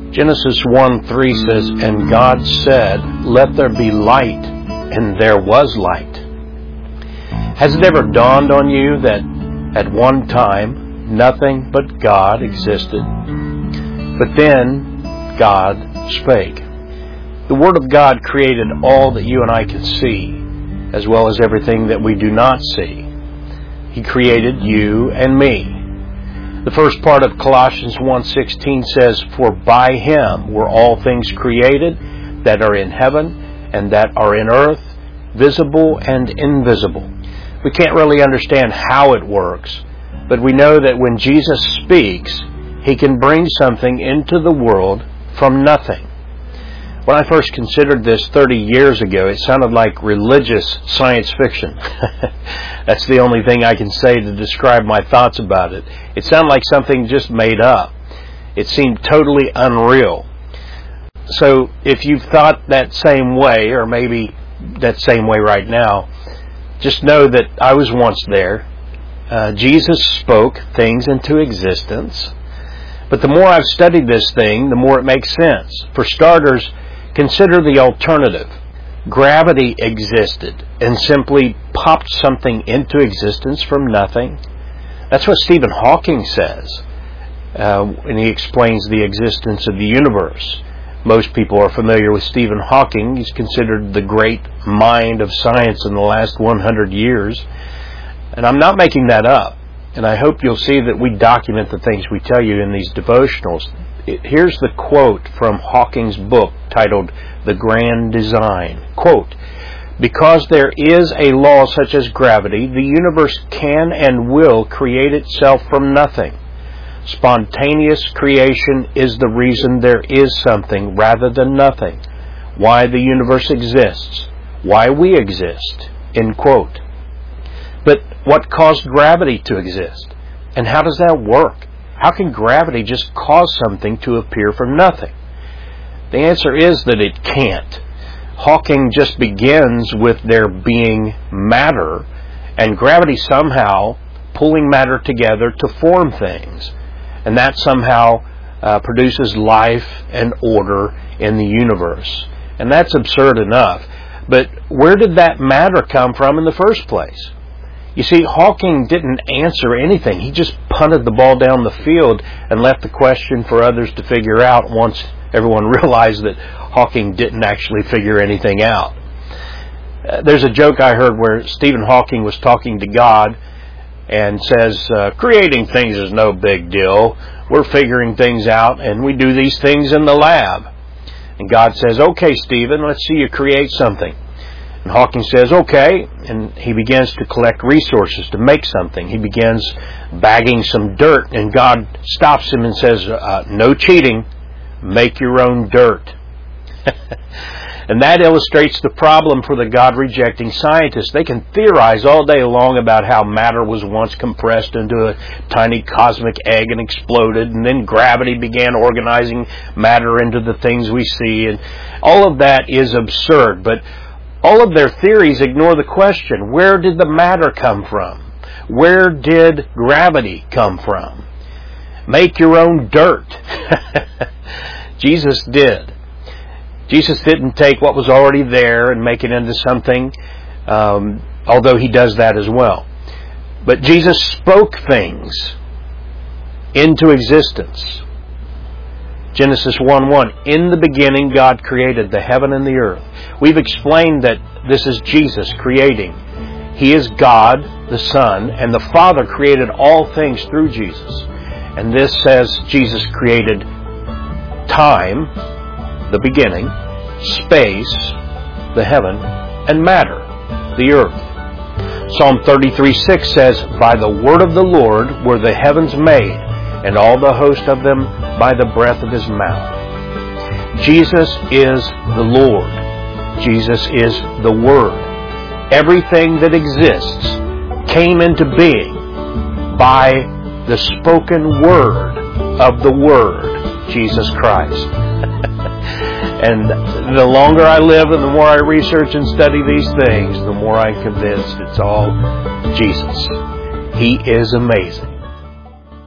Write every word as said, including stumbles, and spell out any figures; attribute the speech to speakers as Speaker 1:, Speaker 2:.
Speaker 1: Genesis one three says, "And God said, let there be light, and there was light." Has it ever dawned on you that at one time nothing but God existed? But then God spake. The Word of God created all that you and I can see, as well as everything that we do not see. He created you and me. The first part of Colossians one sixteen says, "For by Him were all things created that are in heaven and that are in earth, visible and invisible." We can't really understand how it works, but we know that when Jesus speaks, He can bring something into the world from nothing. When I first considered this thirty years ago, it sounded like religious science fiction. That's the only thing I can say to describe my thoughts about it. It sounded like something just made up. It seemed totally unreal. So if you've thought that same way, or maybe that same way right now, just know that I was once there. Uh, Jesus spoke things into existence. But the more I've studied this thing, the more it makes sense. For starters, consider the alternative. Gravity existed and simply popped something into existence from nothing. That's what Stephen Hawking says uh, when he explains the existence of the universe. Most people are familiar with Stephen Hawking. He's considered the great mind of science in the last one hundred years. And I'm not making that up. And I hope you'll see that we document the things we tell you in these devotionals. Here's the quote from Hawking's book titled The Grand Design. Quote, "Because there is a law such as gravity, the universe can and will create itself from nothing. Spontaneous creation is the reason there is something rather than nothing. Why the universe exists. Why we exist." End quote. But what caused gravity to exist? And how does that work? How can gravity just cause something to appear from nothing? The answer is that it can't. Hawking just begins with there being matter, and gravity somehow pulling matter together to form things. And that somehow uh, produces life and order in the universe. And that's absurd enough. But where did that matter come from in the first place? You see, Hawking didn't answer anything. He just punted the ball down the field and left the question for others to figure out once everyone realized that Hawking didn't actually figure anything out. Uh, there's a joke I heard where Stephen Hawking was talking to God and says, uh, creating things is no big deal. We're figuring things out, and we do these things in the lab. And God says, okay, Stephen, let's see you create something. And Hawking says, okay, and he begins to collect resources to make something. He begins bagging some dirt, and God stops him and says, uh, no cheating, make your own dirt. And that illustrates the problem for the God-rejecting scientists. They can theorize all day long about how matter was once compressed into a tiny cosmic egg and exploded, and then gravity began organizing matter into the things we see, and all of that is absurd. But all of their theories ignore the question, where did the matter come from? Where did gravity come from? Make your own dirt. Jesus did. Jesus didn't take what was already there and make it into something, um, although He does that as well. But Jesus spoke things into existence. Genesis one one, in the beginning God created the heaven and the earth. We've explained that this is Jesus creating. He is God, the Son, and the Father created all things through Jesus. And this says Jesus created time, the beginning, space, the heaven, and matter, the earth. Psalm thirty-three six says, by the word of the Lord were the heavens made, and all the host of them by the breath of His mouth. Jesus is the Lord. Jesus is the Word. Everything that exists came into being by the spoken word of the Word, Jesus Christ. And the longer I live and the more I research and study these things, the more I'm convinced it's all Jesus. He is amazing.